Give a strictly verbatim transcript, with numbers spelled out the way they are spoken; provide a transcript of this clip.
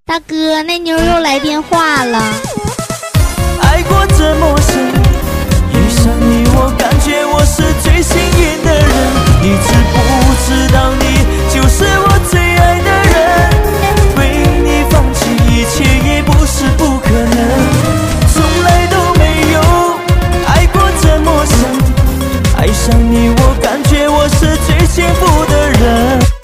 大哥，那妞又来电话了。 爱过这么深，遇上你我感觉我是最幸运的人。你知不知道你就是我最爱的人？为你放弃一切也不是不可能，从来都没有爱过这么深。爱上你我感觉我是最幸福的人。